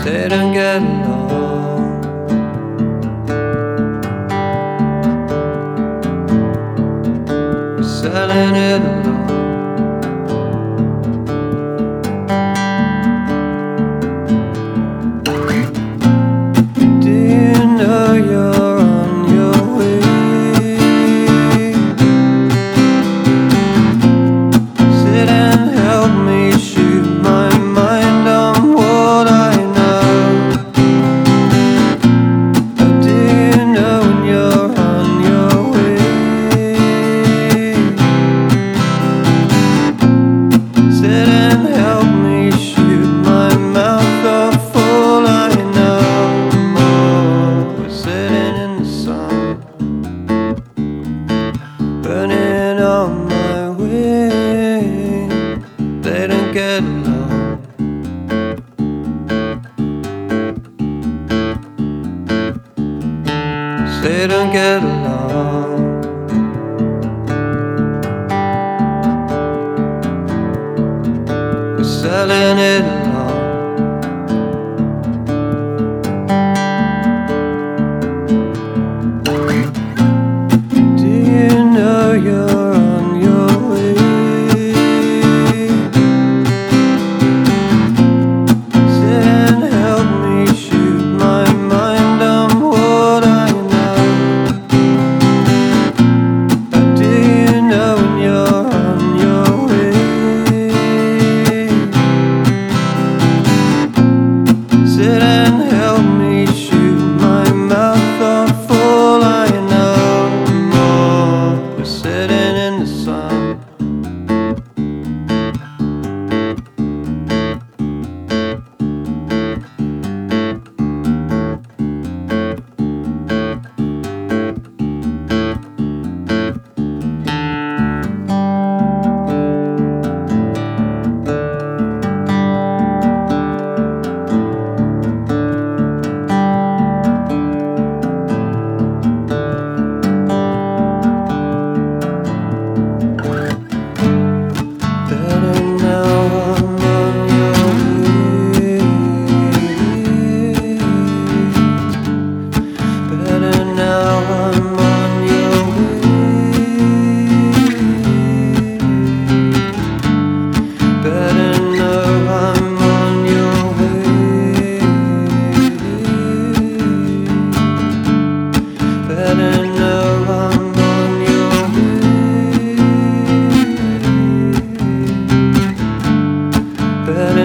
they don't get along. Selling it alone. Do you know you're on your way? Sit and help me shoot my mind on what I know. Do you know when you're on your way? Sit and help me shoot my mouth off all I know. We're sitting in the sun, burning on my way. They don't get along. They don't get along. We're selling it alone. Do you know you're on your way? Sit and help me shoot my mind on what I know. Do you know when you're on your way? Sit and help me shoot my mouth off all I know. We're sitting in the sun, better now I'm on your way. Better now I'm on your way. Better know I'm on your way. Better know I'm on your way. Better